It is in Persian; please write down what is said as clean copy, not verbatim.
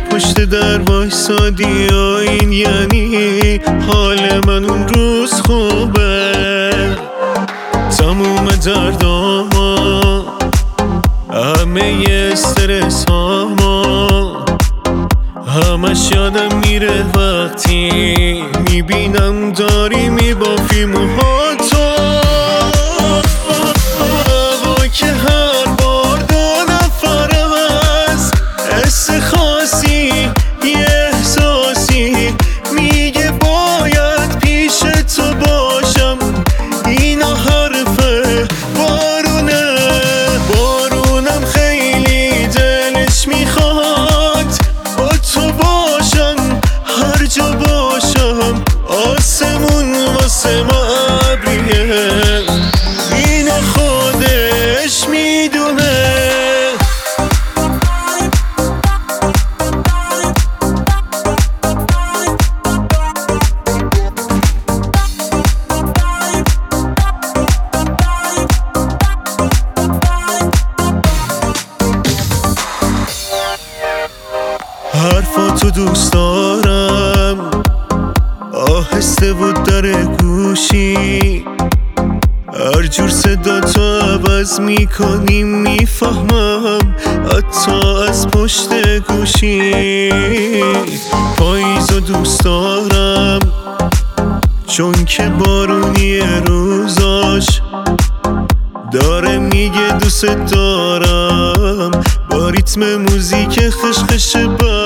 پشت در وایسادی این یعنی حال من اون روز خوبه. تموم درداما همه استرس هاما همش یادم میره وقتی میبینم داری میبافی موهاتو. هوا که هر بار دو نفرم از حس خاصی یه احساسی میگه باید پیش تو باشم. اینا حرفه بارونم خیلی دلش میخواد با تو باشم هر جا باشم. آسمون واسه ما ابریه اینو خودش میدونه. حرفاتو دوست دارم آهسته بود در گوشی هر جور صدا تو عوض میکنی میفهمم حتی از پشت گوشی. پاییزو دوست دارم چون که بارونی روزاش داره میگه دوست دارم با ریتم موزیک خشخش